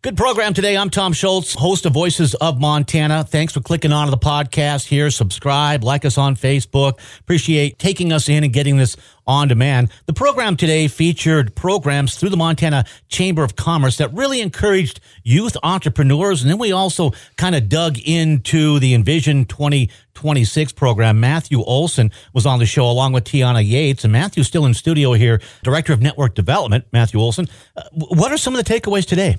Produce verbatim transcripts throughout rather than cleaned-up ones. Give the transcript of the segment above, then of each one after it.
Good program today. I'm Tom Schultz, host of Voices of Montana. Thanks for clicking on to the podcast here. Subscribe, like us on Facebook. Appreciate taking us in and getting this on demand. The program today featured programs through the Montana Chamber of Commerce that really encouraged youth entrepreneurs. And then we also kind of dug into the Envision twenty twenty-six program. Matthew Olson was on the show along with Tiana Yates. And Matthew's still in studio here, Director of Network Development, Matthew Olson. Uh, what are some of the takeaways today?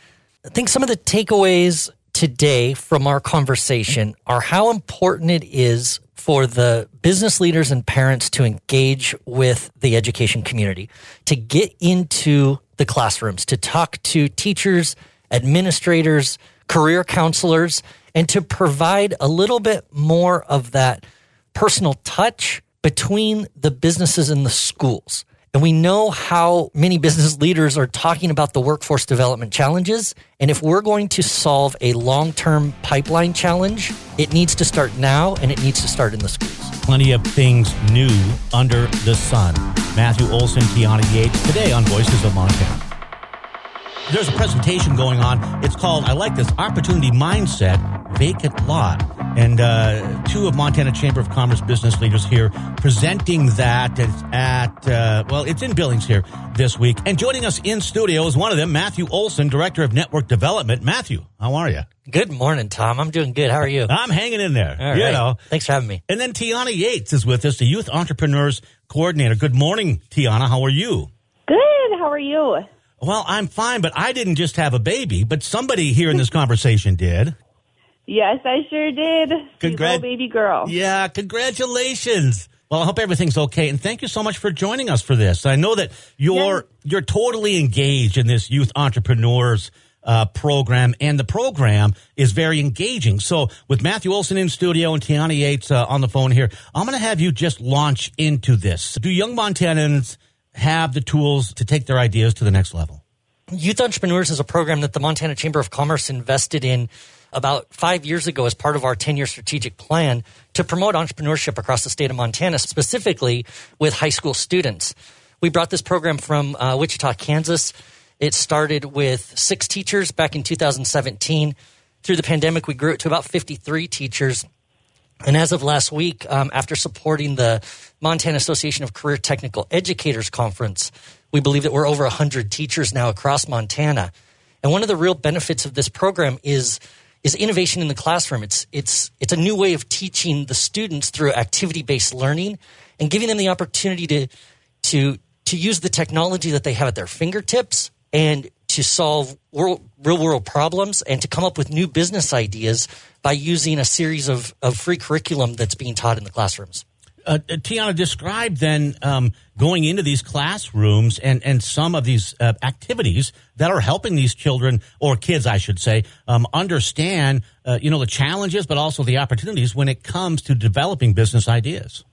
I think some of the takeaways today from our conversation are how important it is for the business leaders and parents to engage with the education community, to get into the classrooms, to talk to teachers, administrators, career counselors, and to provide a little bit more of that personal touch between the businesses and the schools. And we know how many business leaders are talking about the workforce development challenges. And if we're going to solve a long-term pipeline challenge, it needs to start now and it needs to start in the schools. Plenty of things new under the sun. Matthew Olson, Tiana Yates, today on Voices of Montana. There's a presentation going on. It's called, I like this, Opportunity Mindset, Vacant Lot. And uh, two of Montana Chamber of Commerce business leaders here presenting that at, uh, well, it's in Billings here this week. And joining us in studio is one of them, Matthew Olson, Director of Network Development. Matthew, how are you? Good morning, Tom. I'm doing good. How are you? I'm hanging in there. All you right. know. Thanks for having me. And then Tiana Yates is with us, the Youth Entrepreneurs Coordinator. Good morning, Tiana. How are you? Good. How are you? Well, I'm fine, but I didn't just have a baby, but somebody here in this conversation did. Yes, I sure did. Congrat- little baby girl. Yeah, congratulations. Well, I hope everything's okay, and thank you so much for joining us for this. I know that you're yeah. you're totally engaged in this Youth Entrepreneurs uh, program, and the program is very engaging. So with Matthew Olson in studio and Tiana Yates uh, on the phone here, I'm going to have you just launch into this. Do young Montanans have the tools to take their ideas to the next level? Youth Entrepreneurs is a program that the Montana Chamber of Commerce invested in about five years ago as part of our ten-year strategic plan to promote entrepreneurship across the state of Montana, specifically with high school students. We brought this program from uh, Wichita, Kansas. It started with six teachers back in two thousand seventeen. Through the pandemic, we grew it to about fifty-three teachers. And as of last week, um, after supporting the Montana Association of Career Technical Educators Conference, we believe that we're over one hundred teachers now across Montana. And one of the real benefits of this program is is innovation in the classroom. It's it's it's a new way of teaching the students through activity-based learning and giving them the opportunity to to to use the technology that they have at their fingertips and to solve world, real-world problems and to come up with new business ideas by using a series of, of free curriculum that's being taught in the classrooms. Uh, Tiana, describe then um, going into these classrooms and, and some of these uh, activities that are helping these children, or kids, I should say, um, understand, uh, you know, the challenges, but also the opportunities when it comes to developing business ideas.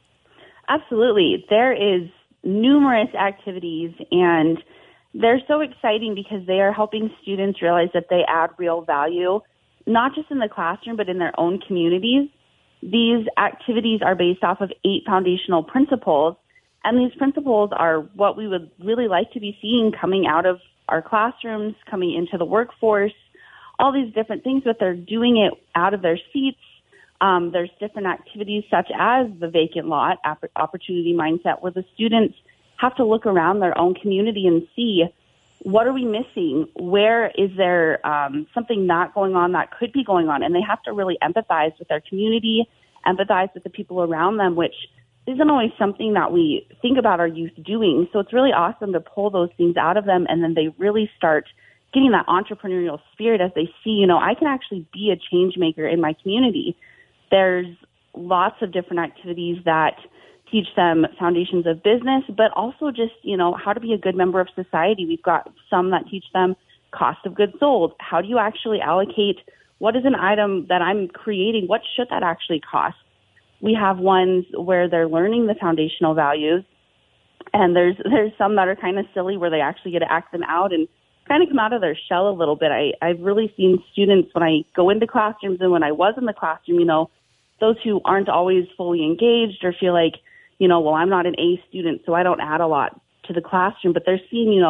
Absolutely. There is numerous activities, and they're so exciting because they are helping students realize that they add real value, not just in the classroom, but in their own communities. These activities are based off of eight foundational principles, and these principles are what we would really like to be seeing coming out of our classrooms, coming into the workforce, all these different things, but they're doing it out of their seats. Um, there's different activities such as the vacant lot, opportunity mindset, where the students have to look around their own community and see, what are we missing? Where is there um, something not going on that could be going on? And they have to really empathize with their community, empathize with the people around them, which isn't always something that we think about our youth doing. So it's really awesome to pull those things out of them, and then they really start getting that entrepreneurial spirit as they see, you know, I can actually be a change maker in my community. There's lots of different activities that teach them foundations of business, but also just, you know, how to be a good member of society. We've got some that teach them cost of goods sold. How do you actually allocate what is an item that I'm creating? What should that actually cost? We have ones where they're learning the foundational values, and there's there's some that are kind of silly where they actually get to act them out and kind of come out of their shell a little bit. I, I've really seen students when I go into classrooms and when I was in the classroom, you know, those who aren't always fully engaged or feel like, you know, well, I'm not an A student, so I don't add a lot to the classroom, but they're seeing, you know,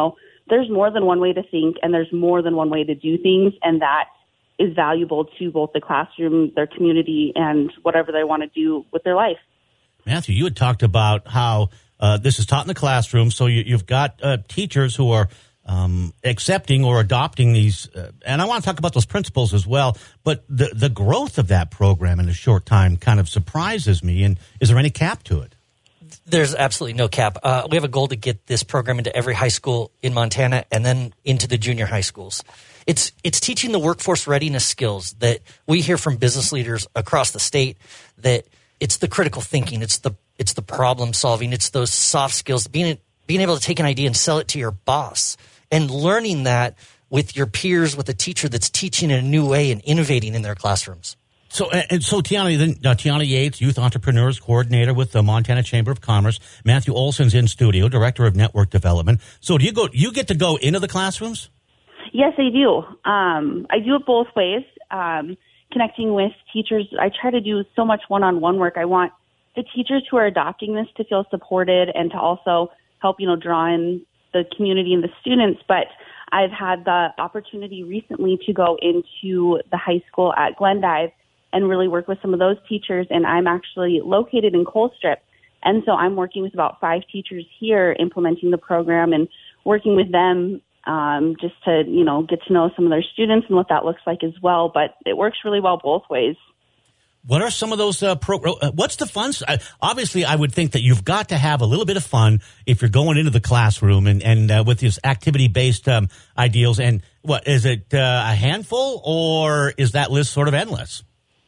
there's more than one way to think, and there's more than one way to do things, and that is valuable to both the classroom, their community, and whatever they want to do with their life. Matthew, you had talked about how uh, this is taught in the classroom, so you, you've got uh, teachers who are um, accepting or adopting these, uh, and I want to talk about those principles as well, but the, the growth of that program in a short time kind of surprises me, and is there any cap to it? There's absolutely no cap. Uh, we have a goal to get this program into every high school in Montana and then into the junior high schools. It's it's teaching the workforce readiness skills that we hear from business leaders across the state, that it's the critical thinking, it's the it's the problem solving, it's those soft skills, being being able to take an idea and sell it to your boss, and learning that with your peers, with a teacher that's teaching in a new way and innovating in their classrooms. So, and so Tiana, uh, Tiana Yates, Youth Entrepreneurs Coordinator with the Montana Chamber of Commerce. Matthew Olson's in studio, Director of Network Development. So, do you go? You get to go into the classrooms? Yes, I do. Um, I do it both ways. Um, connecting with teachers, I try to do so much one-on-one work. I want the teachers who are adopting this to feel supported and to also help, you know, draw in the community and the students. But I've had the opportunity recently to go into the high school at Glendive and really work with some of those teachers. And I'm actually located in Colstrip. And so I'm working with about five teachers here implementing the program and working with them um, just to, you know, get to know some of their students and what that looks like as well. But it works really well both ways. What are some of those uh, pro? Uh, what's the fun? Uh, obviously, I would think that you've got to have a little bit of fun if you're going into the classroom and and uh, with these activity-based um, ideals. And what is it? Uh, a handful, or is that list sort of endless?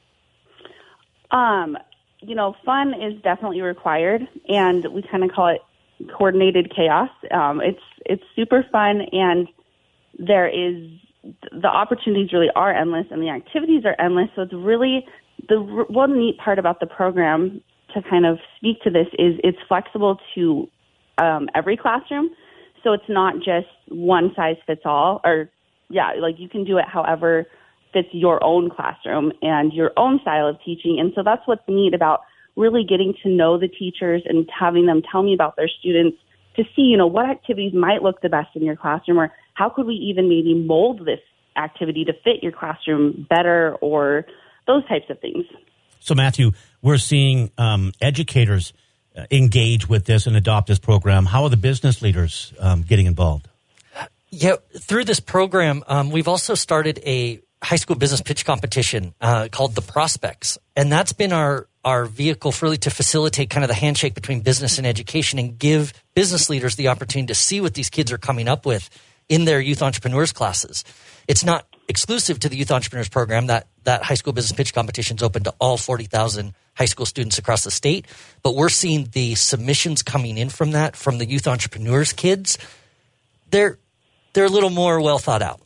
Um, you know, fun is definitely required, and we kind of call it coordinated chaos. Um, it's it's super fun, and there is the opportunities really are endless, and the activities are endless. So it's really the one neat part about the program to kind of speak to this is it's flexible to um, every classroom. So it's not just one size fits all, or yeah, like you can do it however fits your own classroom and your own style of teaching. And so that's what's neat about really getting to know the teachers and having them tell me about their students to see, you know, what activities might look the best in your classroom, or how could we even maybe mold this activity to fit your classroom better, or those types of things. So, Matthew, we're seeing um, educators uh, engage with this and adopt this program. How are the business leaders um, getting involved? Yeah, through this program, um, we've also started a high school business pitch competition uh, called The Prospects. And that's been our, our vehicle for really to facilitate kind of the handshake between business and education and give business leaders the opportunity to see what these kids are coming up with in their youth entrepreneurs classes. It's not exclusive to the youth entrepreneurs program. That, that high school business pitch competition is open to all forty thousand high school students across the state. But we're seeing the submissions coming in from that, from the youth entrepreneurs kids. They're, they're a little more well thought out.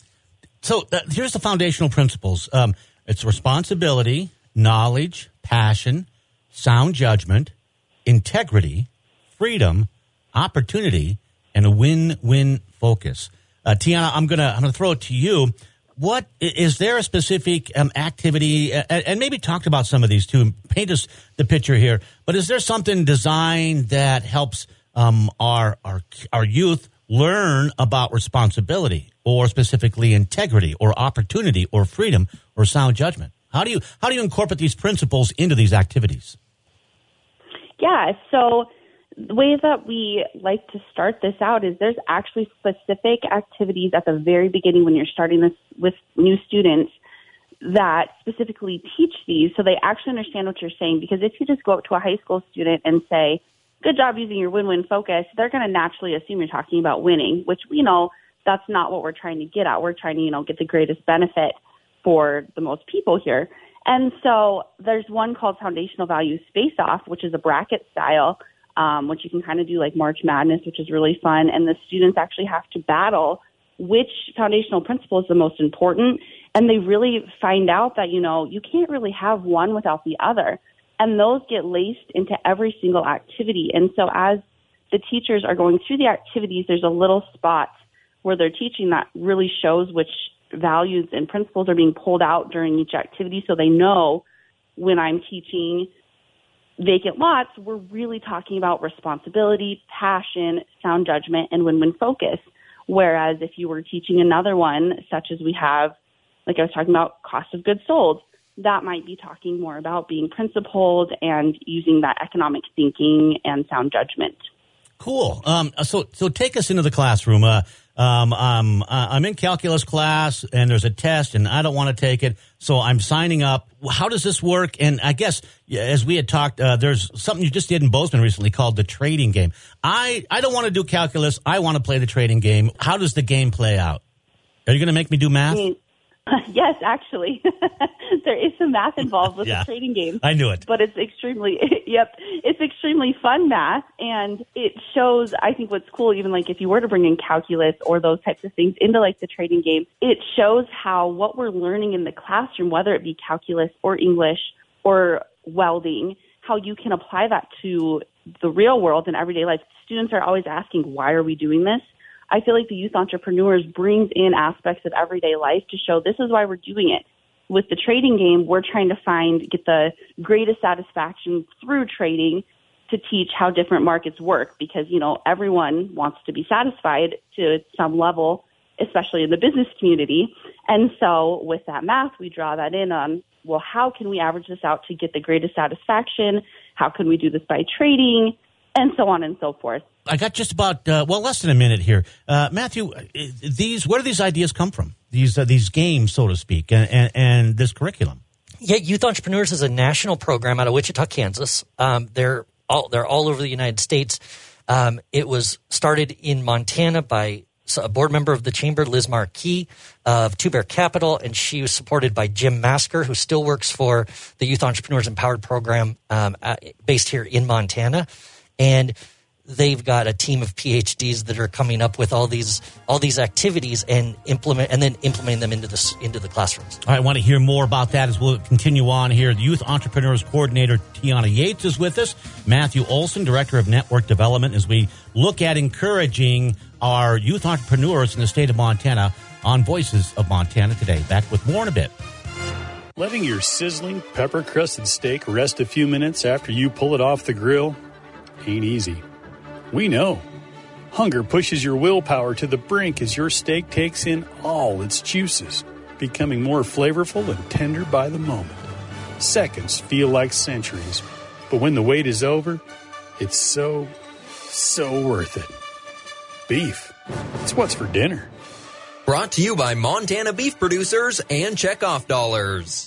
So uh, here's the foundational principles. Um, it's responsibility, knowledge, passion, sound judgment, integrity, freedom, opportunity, and a win-win focus. Uh, Tiana, I'm gonna I'm gonna throw it to you. What is there a specific um, activity, uh, and maybe talk about some of these too, and paint us the picture here. But is there something designed that helps um, our our our youth learn about responsibility, or specifically integrity, or opportunity, or freedom, or sound judgment? How do you how do you incorporate these principles into these activities? Yeah, so the way that we like to start this out is there's actually specific activities at the very beginning when you're starting this with new students that specifically teach these so they actually understand what you're saying. Because if you just go up to a high school student and say, good job using your win-win focus, they're going to naturally assume you're talking about winning, which we know that's not what we're trying to get at. We're trying to, you know, get the greatest benefit for the most people here. And so there's one called Foundational Values Face-Off, which is a bracket style, um, which you can kind of do like March Madness, which is really fun. And the students actually have to battle which foundational principle is the most important. And they really find out that, you know, you can't really have one without the other. And those get laced into every single activity. And so as the teachers are going through the activities, there's a little spot where they're teaching that really shows which values and principles are being pulled out during each activity. So they know when I'm teaching vacant lots, we're really talking about responsibility, passion, sound judgment, and win-win focus. Whereas if you were teaching another one, such as we have, like I was talking about, cost of goods sold, that might be talking more about being principled and using that economic thinking and sound judgment. Cool. Um, so, so take us into the classroom. Uh, um, um, I'm in calculus class, and there's a test, and I don't want to take it, so I'm signing up. How does this work? And I guess, as we had talked, uh, there's something you just did in Bozeman recently called the trading game. I, I don't want to do calculus. I want to play the trading game. How does the game play out? Are you going to make me do math? I mean, yes, actually. There is some math involved with Yeah, the trading game. I knew it. But it's extremely, yep, it's extremely fun math. And it shows, I think what's cool, even like if you were to bring in calculus or those types of things into like the trading game, it shows how what we're learning in the classroom, whether it be calculus or English or welding, how you can apply that to the real world and everyday life. Students are always asking, why are we doing this? I feel like the Youth Entrepreneurs brings in aspects of everyday life to show this is why we're doing it. With the trading game, we're trying to find, get the greatest satisfaction through trading to teach how different markets work because, you know, everyone wants to be satisfied to some level, especially in the business community. And so with that math, we draw that in on, well, how can we average this out to get the greatest satisfaction? How can we do this by trading? And so on and so forth. I got just about, uh, well, less than a minute here. Uh, Matthew, these where do these ideas come from? These uh, these games, so to speak, and, and, and this curriculum? Yeah, Youth Entrepreneurs is a national program out of Wichita, Kansas. Um, they're all they're all over the United States. Um, it was started in Montana by a board member of the chamber, Liz Marquis of Two Bear Capital, and she was supported by Jim Masker, who still works for the Youth Entrepreneurs Empowered program um, based here in Montana. And they've got a team of P H Ds that are coming up with all these all these activities and implement and then implementing them into the into the classrooms. All right, I want to hear more about that as we'll continue on here. The Youth Entrepreneurs Coordinator Tiana Yates is with us. Matthew Olson, Director of Network Development, as we look at encouraging our youth entrepreneurs in the state of Montana on Voices of Montana today. Back with more in a bit. Letting your sizzling pepper-crusted steak rest a few minutes after you pull it off the grill ain't easy. We know. Hunger pushes your willpower to the brink as your steak takes in all its juices, becoming more flavorful and tender by the moment. Seconds feel like centuries, but when the wait is over, it's so, so worth it. Beef. It's what's for dinner. Brought to you by Montana beef producers and Checkoff Dollars.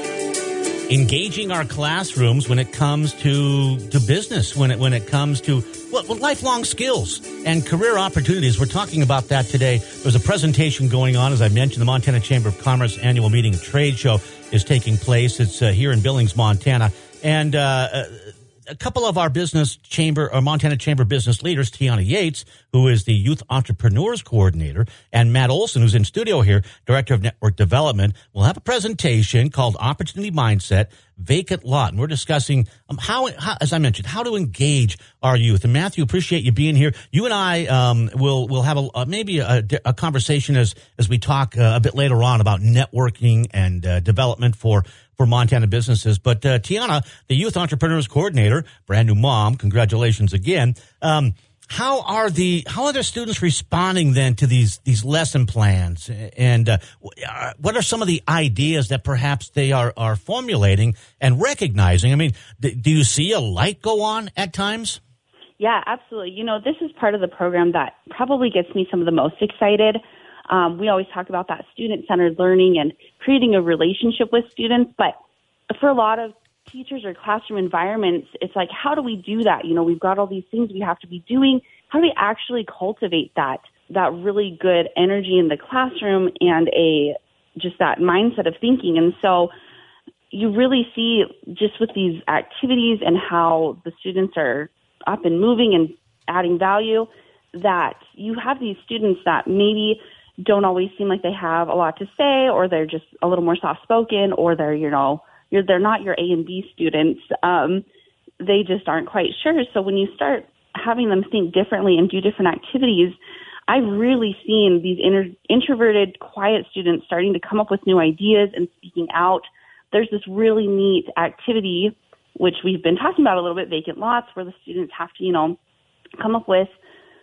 Engaging our classrooms when it comes to, to business, when it when it comes to well, well, lifelong skills and career opportunities. We're talking about that today. There's a presentation going on, as I mentioned. The Montana Chamber of Commerce annual meeting and trade show is taking place. It's uh, here in Billings, Montana, and uh, a couple of our business chamber or Montana Chamber business leaders, Tiana Yates, who is the Youth Entrepreneurs Coordinator, and Matt Olson, who's in studio here, Director of Network Development, will have a presentation called Opportunity Mindset, Vacant Lot. And we're discussing um, how, how, as I mentioned, how to engage our youth. And Matthew, appreciate you being here. You and I um, will will have a, uh, maybe a, a conversation as, as we talk uh, a bit later on about networking and uh, development for for Montana businesses. But uh, Tiana, the Youth Entrepreneurs Coordinator, brand new mom, congratulations again. Um, how are the how are the students responding then to these these lesson plans? And uh, what are some of the ideas that perhaps they are, are formulating and recognizing? I mean, th- do you see a light go on at times? Yeah, absolutely. You know, this is part of the program that probably gets me some of the most excited. Um, we always talk about that student-centered learning and creating a relationship with students, but for a lot of teachers or classroom environments, it's like, how do we do that? You know, we've got all these things we have to be doing. How do we actually cultivate that, that really good energy in the classroom and a just that mindset of thinking? And so you really see just with these activities and how the students are up and moving and adding value, that you have these students that maybe don't always seem like they have a lot to say, or they're just a little more soft-spoken, or they're, you know, you're, they're not your A and B students. Um, they just aren't quite sure. So when you start having them think differently and do different activities, I've really seen these inter- introverted, quiet students starting to come up with new ideas and speaking out. There's this really neat activity, which we've been talking about a little bit, vacant lots, where the students have to, you know, come up with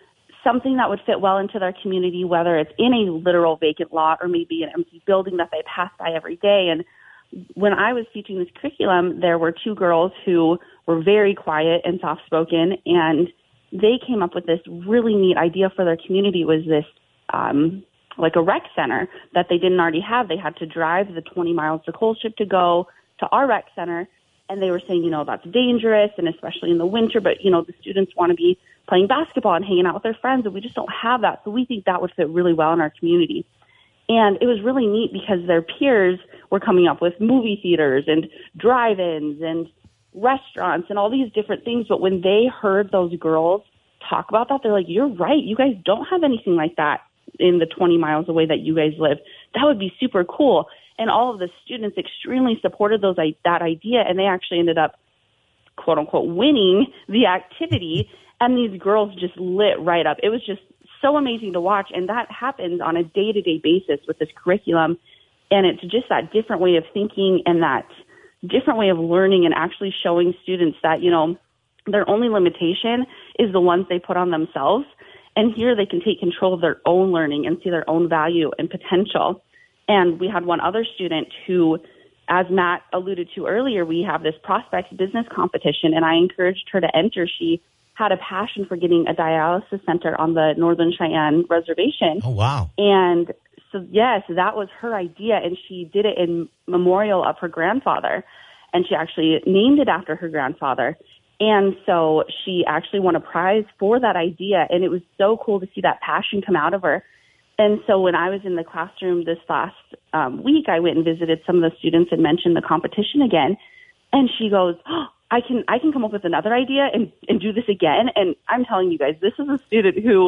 something that would fit well into their community, whether it's in a literal vacant lot or maybe an empty building that they pass by every day. And when I was teaching this curriculum, there were two girls who were very quiet and soft-spoken, and they came up with this really neat idea for their community. It was this um, like a rec center that they didn't already have. They had to drive the twenty miles to Colstrip to go to our rec center, and they were saying, you know, that's dangerous, and especially in the winter, but, you know, the students want to be playing basketball and hanging out with their friends, and we just don't have that. So we think that would fit really well in our community. And it was really neat because their peers were coming up with movie theaters and drive-ins and restaurants and all these different things. But when they heard those girls talk about that, they're like, you're right. You guys don't have anything like that in the twenty miles away that you guys live. That would be super cool. And all of the students extremely supported those that idea, and they actually ended up, quote unquote, winning the activity. And these girls just lit right up. It was just so amazing to watch. And that happens on a day-to-day basis with this curriculum. And it's just that different way of thinking and that different way of learning and actually showing students that, you know, their only limitation is the ones they put on themselves. And here they can take control of their own learning and see their own value and potential. And we had one other student who, as Matt alluded to earlier, we have this prospects business competition, and I encouraged her to enter. She had a passion for getting a dialysis center on the Northern Cheyenne Reservation. Oh, wow. And so, yes, that was her idea, and she did it in memorial of her grandfather, and she actually named it after her grandfather. And so she actually won a prize for that idea, and it was so cool to see that passion come out of her. And so when I was in the classroom this last um, week, I went and visited some of the students and mentioned the competition again, and she goes, oh, I can I can come up with another idea and, and do this again. And I'm telling you guys, this is a student who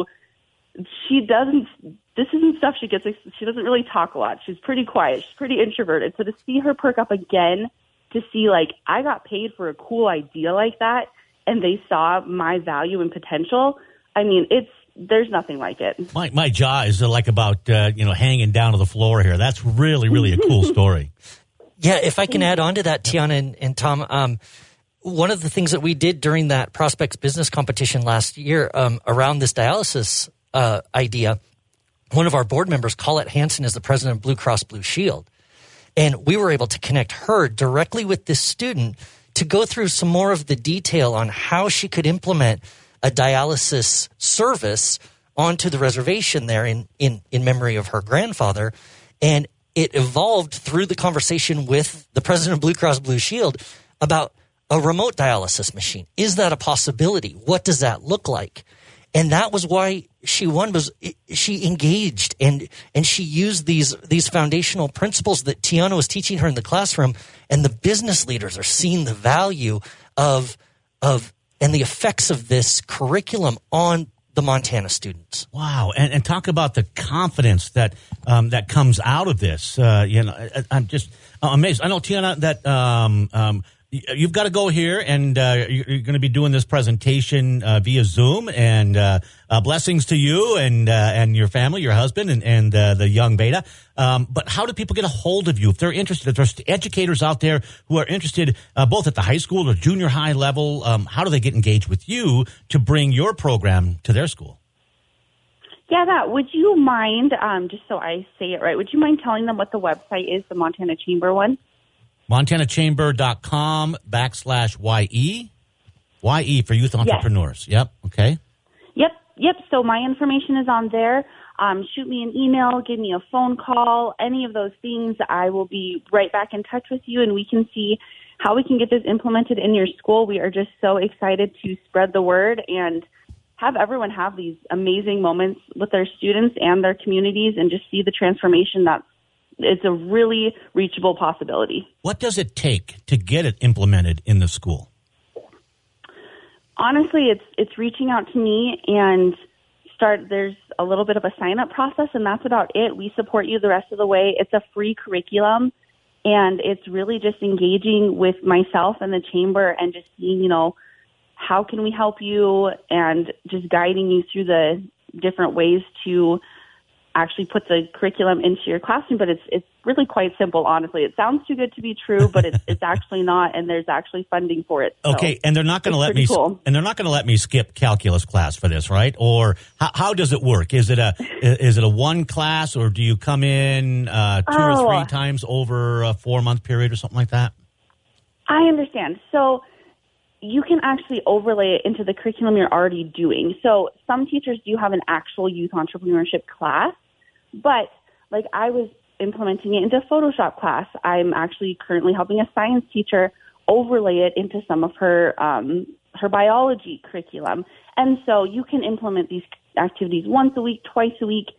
she doesn't, this isn't stuff she gets, she doesn't really talk a lot. She's pretty quiet. She's pretty introverted. So to see her perk up again, to see like, I got paid for a cool idea like that, and they saw my value and potential. I mean, it's, there's nothing like it. My my jaw is like about, uh, you know, hanging down to the floor here. That's really, really a cool story. Yeah, if I can add on to that, Tiana and, and Tom, um, one of the things that we did during that Prospects Business Competition last year um, around this dialysis uh, idea, one of our board members, Colette Hansen, is the president of Blue Cross Blue Shield. And we were able to connect her directly with this student to go through some more of the detail on how she could implement a dialysis service onto the reservation there in, in, in memory of her grandfather. And it evolved through the conversation with the president of Blue Cross Blue Shield about a remote dialysis machine. Is that a possibility? What does that look like? And that was why she won, was she engaged and and she used these these foundational principles that Tiana was teaching her in the classroom, and the business leaders are seeing the value of of and the effects of this curriculum on the Montana students. Wow, and and talk about the confidence that um, that comes out of this. Uh, you know, I, I'm just amazed. I know, Tiana, that um, um, you've got to go here, and uh, you're going to be doing this presentation uh, via Zoom. And uh, uh, blessings to you and uh, and your family, your husband, and and uh, the young Beta. Um, but how do people get a hold of you if they're interested? If there's educators out there who are interested, uh, both at the high school or junior high level, um, how do they get engaged with you to bring your program to their school? Yeah, that. Would you mind, um, just so I say it right, would you mind telling them what the website is, the Montana Chamber one? MontanaChamber.com backslash YE. YE for youth entrepreneurs. Yes. Yep. Okay. Yep. Yep. So my information is on there. Um, shoot me an email, give me a phone call, any of those things. I will be right back in touch with you, and we can see how we can get this implemented in your school. We are just so excited to spread the word and have everyone have these amazing moments with their students and their communities and just see the transformation that's it's a really reachable possibility. What does it take to get it implemented in the school? Honestly, it's it's reaching out to me and start. There's a little bit of a sign-up process, and that's about it. We support you the rest of the way. It's a free curriculum, and it's really just engaging with myself and the chamber and just seeing, you know, how can we help you and just guiding you through the different ways to actually put the curriculum into your classroom, but it's it's really quite simple, honestly. It sounds too good to be true, but it's it's actually not, and there's actually funding for it. So okay, and they're not going to let me cool. and they're not going to let me skip calculus class for this, right? Or how, how does it work? Is it a is it a one class, or do you come in uh, two oh. or three times over a four month period or something like that? I understand. So you can actually overlay it into the curriculum you're already doing. So some teachers do have an actual youth entrepreneurship class, but like I was implementing it into a Photoshop class. I'm actually currently helping a science teacher overlay it into some of her um, her biology curriculum. And so you can implement these activities once a week, twice a week.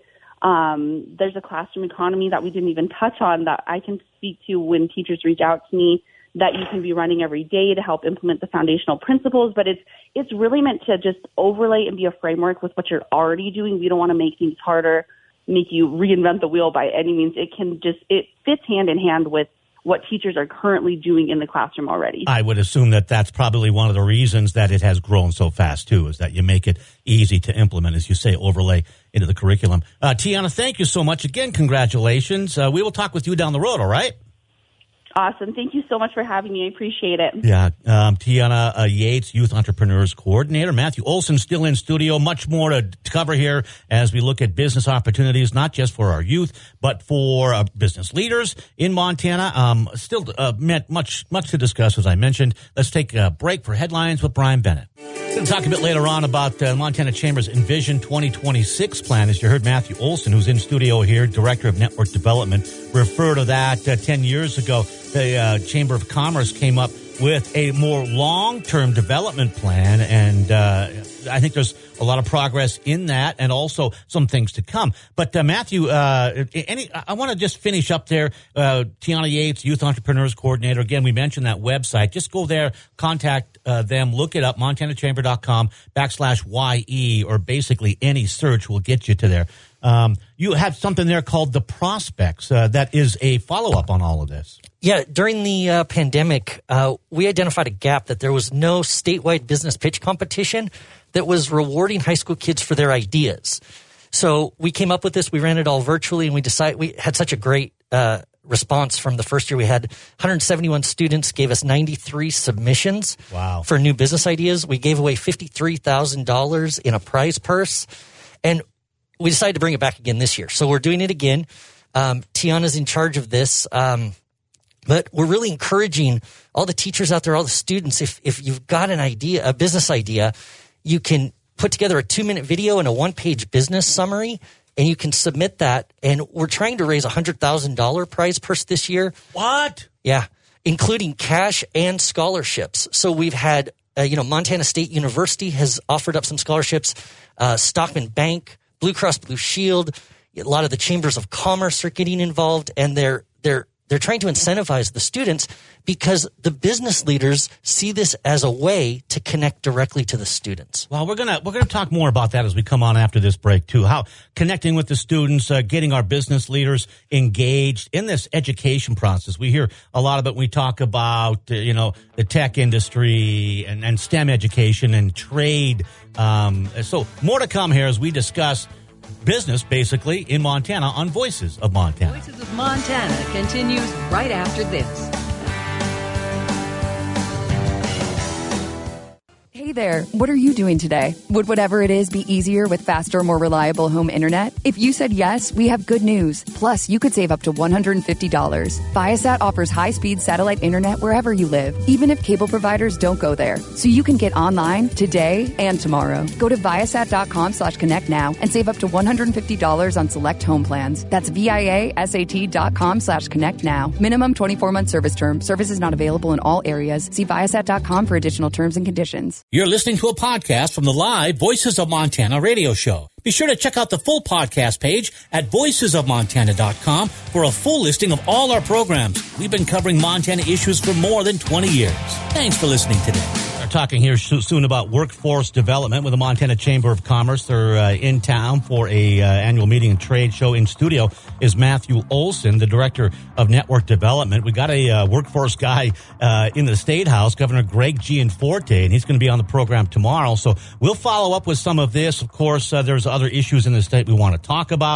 Um, there's a classroom economy that we didn't even touch on that I can speak to when teachers reach out to me, that you can be running every day to help implement the foundational principles. But it's it's really meant to just overlay and be a framework with what you're already doing. We don't want to make things harder, make you reinvent the wheel by any means. It can just, it fits hand in hand with what teachers are currently doing in the classroom already. I would assume that that's probably one of the reasons that it has grown so fast, too, is that you make it easy to implement, as you say, overlay into the curriculum. Uh, Tiana, thank you so much. Again, congratulations. Uh, we will talk with you down the road, all right? Awesome. Thank you so much for having me. I appreciate it. Yeah. Um, Tiana uh, Yates, Youth Entrepreneurs Coordinator. Matthew Olson still in studio. Much more to cover here as we look at business opportunities, not just for our youth, but for uh, business leaders in Montana. Um, still uh, met much, much to discuss, as I mentioned. Let's take a break for headlines with Brian Bennett. We're going to talk a bit later on about uh, Montana Chamber's Envision twenty twenty-six plan. As you heard, Matthew Olson, who's in studio here, Director of Network Development, refer to that uh, ten years ago. The uh, Chamber of Commerce came up with a more long-term development plan, and uh, I think there's a lot of progress in that, and also some things to come. But uh, Matthew, uh, any, I want to just finish up there. Uh, Tiana Yates, Youth Entrepreneurs Coordinator. Again, we mentioned that website. Just go there, contact uh, them, look it up, montanachamber.com backslash YE, or basically any search will get you to there. Um, you have something there called the Prospects uh, that is a follow-up on all of this. Yeah, during the uh, pandemic, uh, we identified a gap that there was no statewide business pitch competition that was rewarding high school kids for their ideas. So we came up with this. We ran it all virtually, and we decided we had such a great uh, response from the first year. We had one hundred seventy-one students, gave us ninety-three submissions wow. for new business ideas. We gave away fifty-three thousand dollars in a prize purse, and we decided to bring it back again this year. So we're doing it again. Um, Tiana's in charge of this. Um, But we're really encouraging all the teachers out there, all the students, if if you've got an idea, a business idea, you can put together a two-minute video and a one-page business summary, and you can submit that. And we're trying to raise a one hundred thousand dollars prize purse this year. What? Yeah, including cash and scholarships. So we've had, uh, you know, Montana State University has offered up some scholarships, uh, Stockman Bank, Blue Cross Blue Shield, a lot of the chambers of commerce are getting involved, and they're they're They're trying to incentivize the students because the business leaders see this as a way to connect directly to the students. Well, we're gonna we're gonna talk more about that as we come on after this break too. How connecting with the students, uh, getting our business leaders engaged in this education process. We hear a lot of it when we talk about uh, you know the tech industry and, and STEM education and trade. Um, so more to come here as we discuss business, basically, in Montana on Voices of Montana. Voices of Montana continues right after this. Hey there, what are you doing today? Would whatever it is be easier with faster, more reliable home internet? If you said yes, we have good news. Plus, you could save up to one hundred fifty dollars. Viasat offers high-speed satellite internet wherever you live, even if cable providers don't go there. So you can get online today and tomorrow. Go to Viasat.com slash connect now and save up to one hundred fifty dollars on select home plans. That's V-I-A-S-A-T dot com slash connect now. Minimum twenty-four month service term. Service is not available in all areas. See Viasat dot com for additional terms and conditions. You're listening to a podcast from the live Voices of Montana radio show. Be sure to check out the full podcast page at voices of montana dot com for a full listing of all our programs. We've been covering Montana issues for more than twenty years. Thanks for listening today. We're talking here soon about workforce development with the Montana Chamber of Commerce. They're uh, in town for a uh, annual meeting and trade show. In studio is Matthew Olson, the Director of Network Development. We got a uh, workforce guy uh, in the State House, Governor Greg Gianforte, and he's going to be on the program tomorrow. So we'll follow up with some of this. Of course, uh, there's other issues in the state we want to talk about.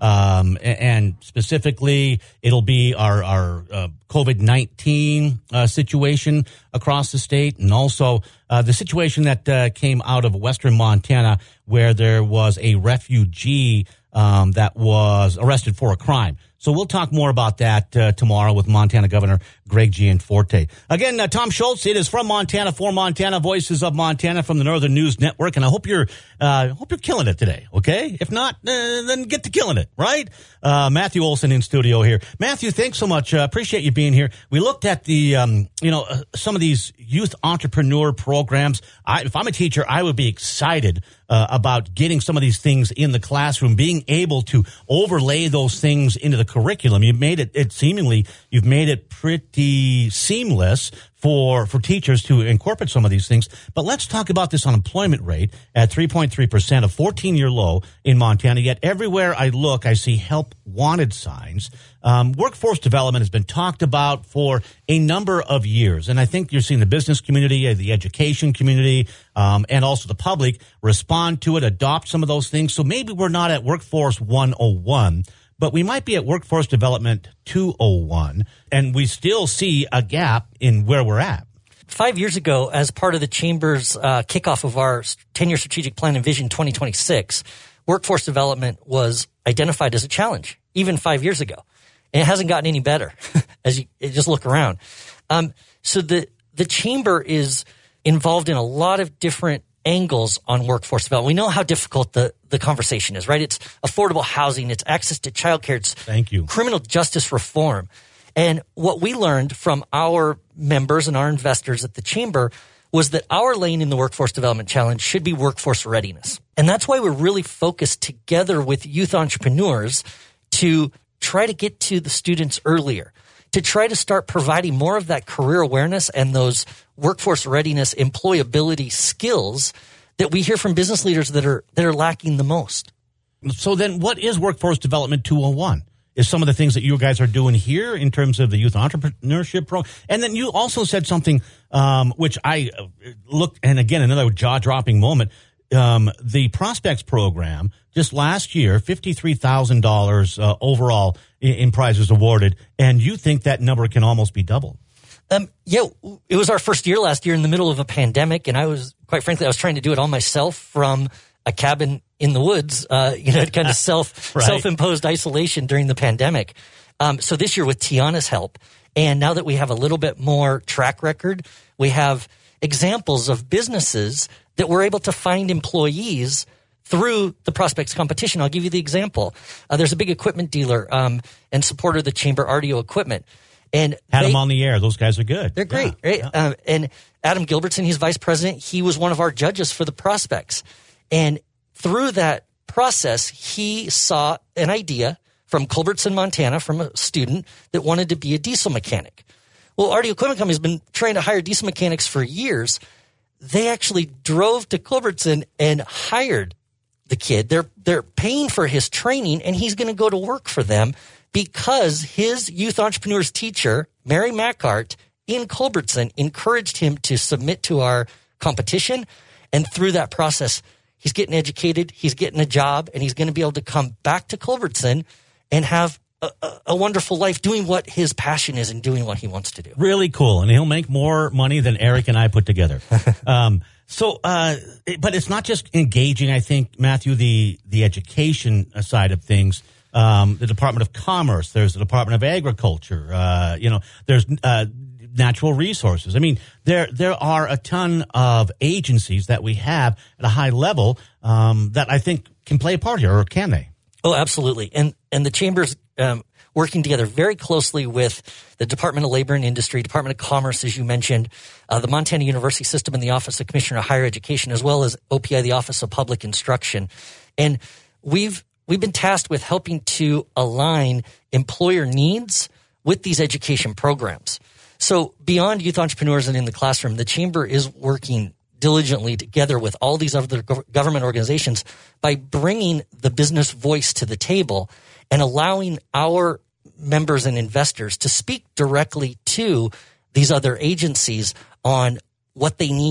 Um, and specifically, it'll be our, our uh, COVID nineteen uh, situation across the state, and also uh, the situation that uh, came out of Western Montana where there was a refugee um, that was arrested for a crime. So we'll talk more about that uh, tomorrow with Montana Governor Greg Gianforte. Again, uh, Tom Schultz, it is from Montana, for Montana, Voices of Montana from the Northern News Network, and I hope you're uh, hope you're killing it today, okay? If not, uh, then get to killing it, right? Uh, Matthew Olson in studio here. Matthew, thanks so much. Uh, appreciate you being here. We looked at the, um, you know, uh, some of these youth entrepreneur programs. I, if I'm a teacher, I would be excited uh, about getting some of these things in the classroom, being able to overlay those things into the curriculum. You've made it, it seemingly, you've made it pretty seamless for, for teachers to incorporate some of these things. But let's talk about this unemployment rate at three point three percent, a fourteen-year low in Montana. Yet everywhere I look, I see help wanted signs. Um, workforce development has been talked about for a number of years. And I think you're seeing the business community, the education community, um, and also the public respond to it, adopt some of those things. So maybe we're not at Workforce one oh one, but we might be at Workforce Development two oh one, and we still see a gap in where we're at. Five years ago, as part of the Chamber's uh, kickoff of our ten-year strategic plan and vision twenty twenty-six, workforce development was identified as a challenge, even five years ago. And it hasn't gotten any better as you, you just look around. Um, so the, the Chamber is involved in a lot of different angles on workforce development. We know how difficult the, the conversation is, right? It's affordable housing, it's access to childcare, it's Thank you. criminal justice reform. And what we learned from our members and our investors at the Chamber was that our lane in the Workforce Development Challenge should be workforce readiness. And that's why we're really focused together with youth entrepreneurs to try to get to the students earlier, to try to start providing more of that career awareness and those workforce readiness, employability skills that we hear from business leaders that are that are lacking the most. So then what is Workforce Development two oh one? Is some of the things that you guys are doing here in terms of the youth entrepreneurship program. And then you also said something um, which I looked, and again, another jaw-dropping moment. Um, the Prospects program, just last year, fifty-three thousand dollars uh, overall in, in prizes awarded, and you think that number can almost be doubled. Um, yeah, it was our first year last year in the middle of a pandemic, and I was, quite frankly, I was trying to do it all myself from a cabin in the woods, uh, you know, kind of self, right. self-imposed isolation during the pandemic. Um, so this year with Tiana's help, and now that we have a little bit more track record, we have examples of businesses that were able to find employees through the Prospects competition. I'll give you the example. Uh, there's a big equipment dealer um, and supporter of the Chamber, Ardio Equipment. And Had they, them on the air. Those guys are good. They're great. Yeah, right? yeah. Um, and Adam Gilbertson, he's vice president. He was one of our judges for the Prospects. And through that process, he saw an idea from Culbertson, Montana, from a student that wanted to be a diesel mechanic. Well, Ardio Equipment Company has been trying to hire diesel mechanics for years. They actually drove to Culbertson and hired the kid. They're they're paying for his training, and he's going to go to work for them because his youth entrepreneurs teacher, Mary Mackart, in Culbertson, encouraged him to submit to our competition. And through that process, he's getting educated, he's getting a job, and he's going to be able to come back to Culbertson and have a, a, a wonderful life doing what his passion is and doing what he wants to do. Really cool. And he'll make more money than Eric and I put together. um, so, uh, it, but it's not just engaging, I think, Matthew, the, the education side of things. Um, the Department of Commerce, there's the Department of Agriculture, uh, you know, there's, uh, natural resources. I mean, there there are a ton of agencies that we have at a high level um, that I think can play a part here, or can they? Oh, absolutely. And and the Chamber's um, working together very closely with the Department of Labor and Industry, Department of Commerce, as you mentioned, uh, the Montana University System and the Office of Commissioner of Higher Education, as well as O P I, the Office of Public Instruction. And we've we've been tasked with helping to align employer needs with these education programs. So beyond youth entrepreneurs and in the classroom, the Chamber is working diligently together with all these other government organizations by bringing the business voice to the table and allowing our members and investors to speak directly to these other agencies on what they need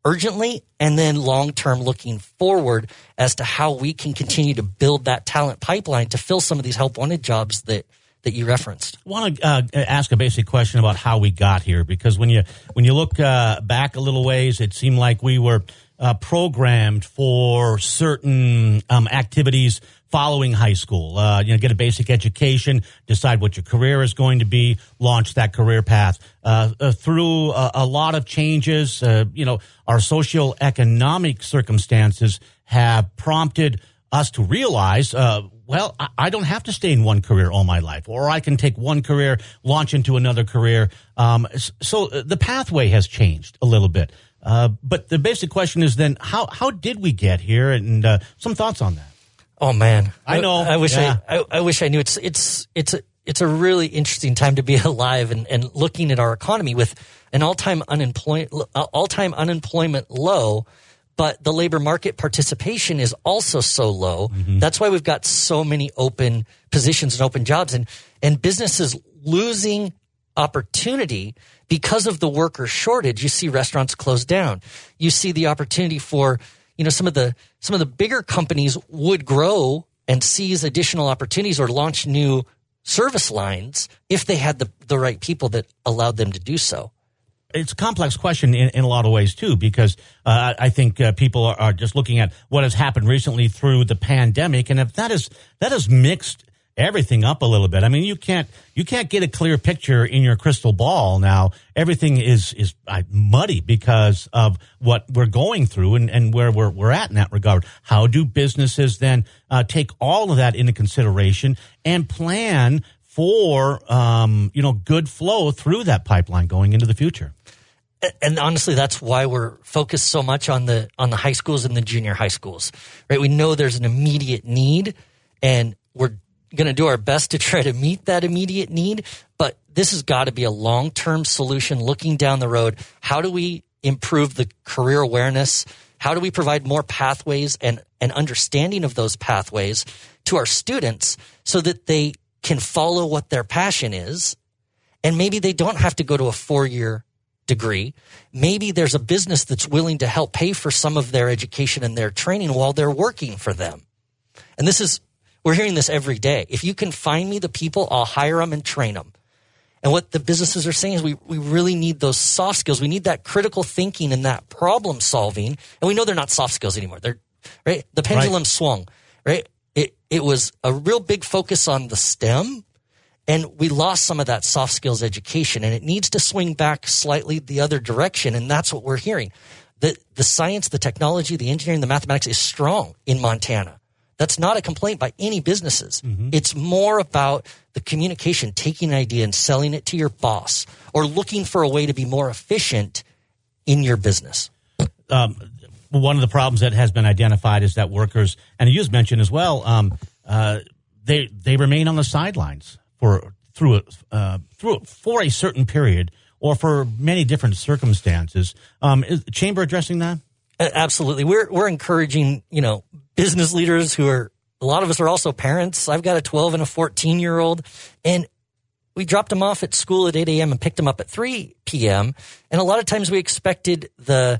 urgently and then long-term looking forward as to how we can continue to build that talent pipeline to fill some of these help wanted jobs that that you referenced. I want to uh, ask a basic question about how we got here, because when you when you look uh, back a little ways, it seemed like we were uh, programmed for certain um, activities following high school. Uh, you know, get a basic education, decide what your career is going to be, launch that career path. Uh, uh, through a, a lot of changes, uh, you know, our socioeconomic circumstances have prompted us to realize, uh, well, I, I don't have to stay in one career all my life, or I can take one career, launch into another career. Um, so the pathway has changed a little bit. Uh, but the basic question is then, how, how did we get here? And uh, some thoughts on that. Oh man, I know. I, I wish yeah. I, I, I wish I knew. It's it's it's a it's a really interesting time to be alive and, and looking at our economy with an all time unemployment all time unemployment low, but the labor market participation is also so low. Mm-hmm. That's why we've got so many open positions and open jobs, and and businesses losing opportunity because of the worker shortage. You see restaurants close down. You see the opportunity for, you know, some of the some of the bigger companies would grow and seize additional opportunities or launch new service lines if they had the, the right people that allowed them to do so. It's a complex question in, in a lot of ways, too, because uh, I think uh, people are, are just looking at what has happened recently through the pandemic. And if that is that has mixed everything up a little bit. I mean, you can't you can't get a clear picture in your crystal ball now. Everything is is uh, muddy because of what we're going through and, and where we're we're at in that regard. How do businesses then uh, take all of that into consideration and plan for um, you know good flow through that pipeline going into the future? And honestly, that's why we're focused so much on the on the high schools and the junior high schools, right? We know there's an immediate need, and we're going to do our best to try to meet that immediate need. But this has got to be a long-term solution looking down the road. How do we improve the career awareness? How do we provide more pathways and an understanding of those pathways to our students so that they can follow what their passion is? And maybe they don't have to go to a four-year degree. Maybe there's a business that's willing to help pay for some of their education and their training while they're working for them. And this is, we're hearing this every day. If you can find me the people, I'll hire them and train them. And what the businesses are saying is we, we really need those soft skills. We need that critical thinking and that problem solving. And we know they're not soft skills anymore. They're right. The pendulum right. swung, right? It, it was a real big focus on the STEM, and we lost some of that soft skills education, and it needs to swing back slightly the other direction. And that's what we're hearing. The, the science, the technology, the engineering, the mathematics is strong in Montana. That's not a complaint by any businesses. Mm-hmm. It's more about the communication, taking an idea and selling it to your boss, or looking for a way to be more efficient in your business. Um, one of the problems that has been identified is that workers, and you just mentioned as well, um, uh, they they remain on the sidelines for through a, uh, through for a certain period or for many different circumstances. Um, is the Chamber addressing that? Absolutely. We're we're encouraging, you know, business leaders who are, a lot of us are also parents. I've got a twelve and a fourteen year old, and we dropped them off at school at eight a.m. and picked them up at three p.m. And a lot of times we expected the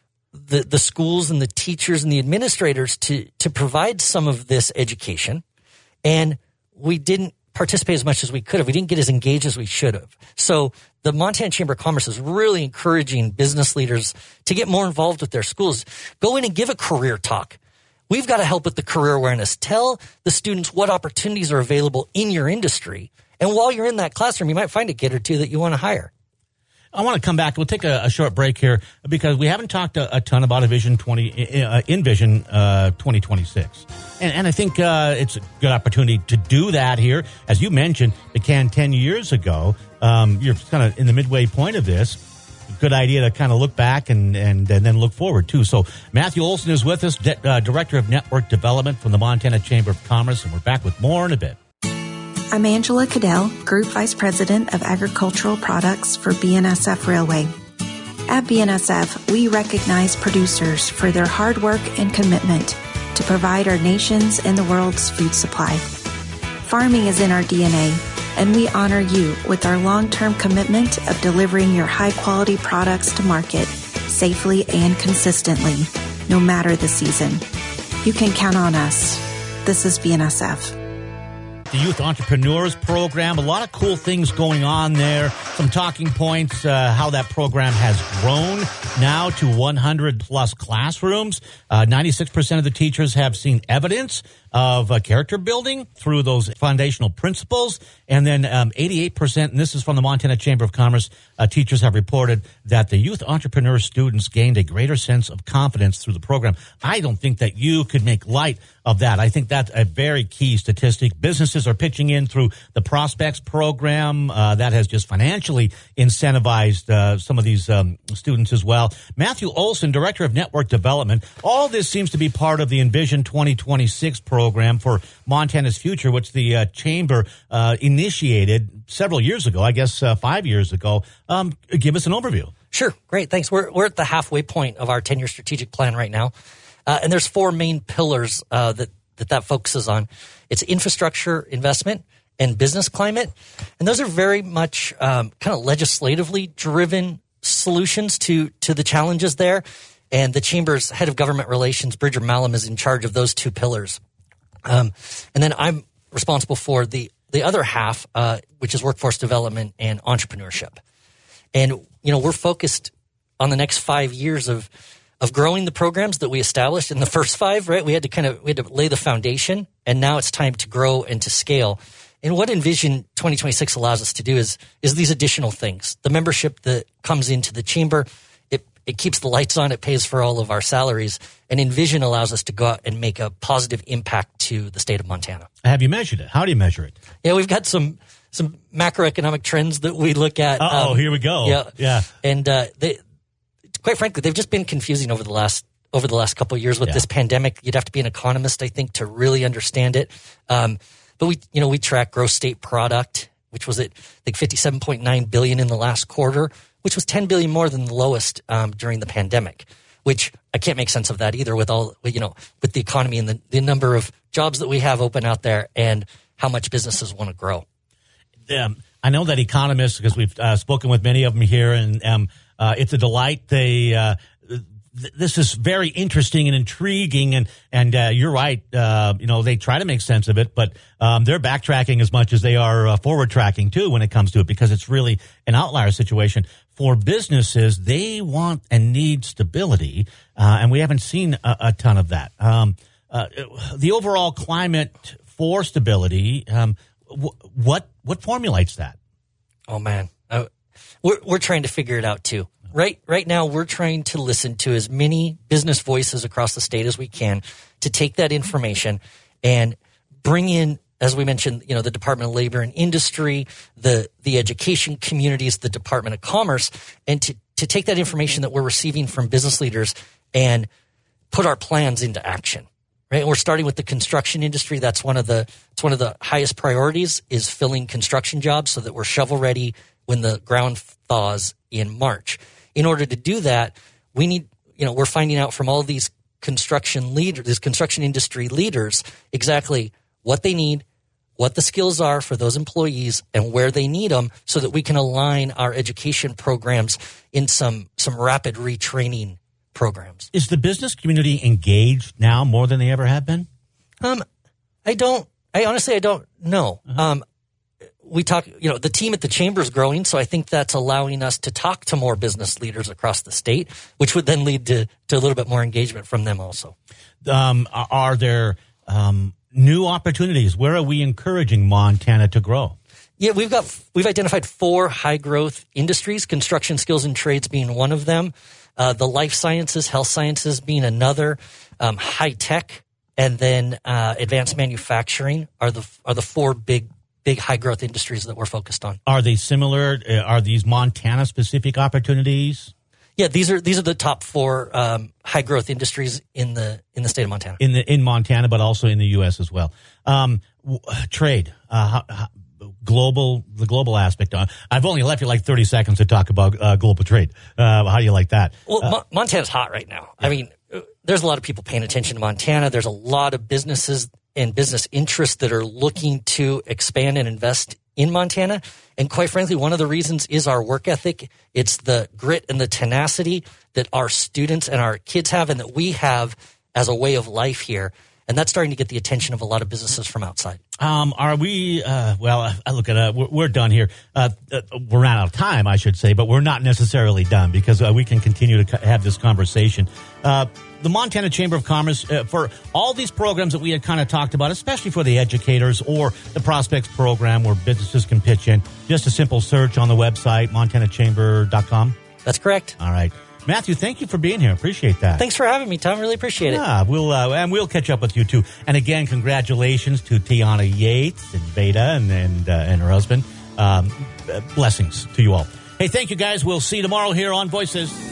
the the schools and the teachers and the administrators to to provide some of this education, and we didn't participate as much as we could have. We didn't get as engaged as we should have. So the Montana Chamber of Commerce is really encouraging business leaders to get more involved with their schools. Go in and give a career talk. We've got to help with the career awareness. Tell the students what opportunities are available in your industry. And while you're in that classroom, you might find a kid or two that you want to hire. I want to come back. We'll take a, a short break here because we haven't talked a, a ton about a Vision twenty uh, Envision uh, twenty twenty-six, and, and I think uh, it's a good opportunity to do that here. As you mentioned, began ten years ago. Um, you're kind of in the midway point of this. Good idea to kind of look back and, and, and then look forward too. So Matthew Olson is with us, De- uh, Director of Network Development from the Montana Chamber of Commerce, and we're back with more in a bit. I'm Angela Cadell, Group Vice President of Agricultural Products for B N S F Railway. At B N S F, we recognize producers for their hard work and commitment to provide our nation's and the world's food supply. Farming is in our D N A, and we honor you with our long-term commitment of delivering your high-quality products to market safely and consistently, no matter the season. You can count on us. This is B N S F. The Youth Entrepreneurs Program, a lot of cool things going on there. Some talking points, uh, how that program has grown now to one hundred plus classrooms. Uh, ninety-six percent of the teachers have seen evidence of uh, character building through those foundational principles. And then um, eighty-eight percent, and this is from the Montana Chamber of Commerce, uh, teachers have reported that the youth entrepreneur students gained a greater sense of confidence through the program. I don't think that you could make light of that. I think that's a very key statistic. Businesses are pitching in through the Prospects program. Uh, that has just financially incentivized uh, some of these um, students as well. Matthew Olson, Director of Network Development. All this seems to be part of the Envision twenty twenty-six program. Program for Montana's Future, which the uh, Chamber uh, initiated several years ago, I guess uh, five years ago. Um, give us an overview. Sure. Great. Thanks. We're, we're at the halfway point of our ten-year strategic plan right now. Uh, and there's four main pillars uh, that, that that focuses on. It's infrastructure investment and business climate. And those are very much um, kind of legislatively driven solutions to, to the challenges there. And the Chamber's head of government relations, Bridger Malum, is in charge of those two pillars. Um, and then I'm responsible for the, the other half, uh, which is workforce development and entrepreneurship. And, you know, we're focused on the next five years of, of growing the programs that we established in the first five, right? We had to kind of, we had to lay the foundation, and now it's time to grow and to scale. And what Envision twenty twenty-six allows us to do is, is these additional things. The membership that comes into the Chamber, it, it keeps the lights on, it pays for all of our salaries. And Envision allows us to go out and make a positive impact to the state of Montana. Have you measured it? How do you measure it? Yeah, we've got some some macroeconomic trends that we look at. Oh, um, here we go. Yeah, yeah. And uh, they, quite frankly, they've just been confusing over the last over the last couple of years with yeah. this pandemic. You'd have to be an economist, I think, to really understand it. Um, but we, you know, we track gross state product, which was at I think fifty-seven point nine billion in the last quarter, which was ten billion more than the lowest um, during the pandemic. Which I can't make sense of that either with all, you know, with the economy and the, the number of jobs that we have open out there and how much businesses want to grow. Um, I know that economists, because we've uh, spoken with many of them here, and um, uh, it's a delight. They, uh, th- this is very interesting and intriguing, and and uh, you're right. Uh, you know, they try to make sense of it, but um, they're backtracking as much as they are uh, forward tracking too when it comes to it, because it's really an outlier situation. For businesses, they want and need stability, uh, and we haven't seen a, a ton of that. Um, uh, the overall climate for stability, um, w- what what formulates that? Oh man, uh, we're we're trying to figure it out too. Right, right now we're trying to listen to as many business voices across the state as we can to take that information and bring in, as we mentioned, you know, the Department of Labor and Industry, the the education communities, the Department of Commerce, and to, to take that information that we're receiving from business leaders and put our plans into action. Right, and we're starting with the construction industry. That's one of the it's one of the highest priorities is filling construction jobs so that we're shovel ready when the ground thaws in March. In order to do that, we need, you know, we're finding out from all these construction leaders, these construction industry leaders, exactly what they need, what the skills are for those employees, and where they need them, so that we can align our education programs in some some rapid retraining programs. Is the business community engaged now more than they ever have been? Um, I don't. I honestly, I don't know. Uh-huh. Um, we talk. You know, the team at the Chamber is growing, so I think that's allowing us to talk to more business leaders across the state, which would then lead to to a little bit more engagement from them also. Um, are there um, new opportunities? Where are we encouraging Montana to grow? Yeah, we've got we've identified four high growth industries, construction, skills, and trades being one of them. Uh, the life sciences, health sciences being another, um, high tech, and then uh, advanced manufacturing are the are the four big big high growth industries that we're focused on. Are they similar? Are these Montana specific opportunities? Yeah, these are these are the top four um, high growth industries in the in the state of Montana. In the in Montana, but also in the U S as well. Um, w- trade. Uh, how, how, Global, the global aspect. Uh, I've only left you like thirty seconds to talk about uh, global trade. Uh, how do you like that? Well, uh, Mo- Montana's hot right now. Yeah. I mean, there's a lot of people paying attention to Montana. There's a lot of businesses and business interests that are looking to expand and invest in Montana. And quite frankly, one of the reasons is our work ethic. It's the grit and the tenacity that our students and our kids have and that we have as a way of life here. And that's starting to get the attention of a lot of businesses from outside. Um, are we, uh, well, I look at, uh, we're, we're done here. Uh, uh, we're out of time, I should say, but we're not necessarily done because uh, we can continue to co- have this conversation. Uh, the Montana Chamber of Commerce, uh, for all these programs that we had kind of talked about, especially for the educators or the Prospects program where businesses can pitch in, just a simple search on the website, montana chamber dot com. That's correct. All right. Matthew, thank you for being here. Appreciate that. Thanks for having me, Tom. Really appreciate it. Yeah, we'll uh, and we'll catch up with you too. And again, congratulations to Tiana Yates and Veda and and, uh, and her husband. Um, blessings to you all. Hey, thank you guys. We'll see you tomorrow here on Voices.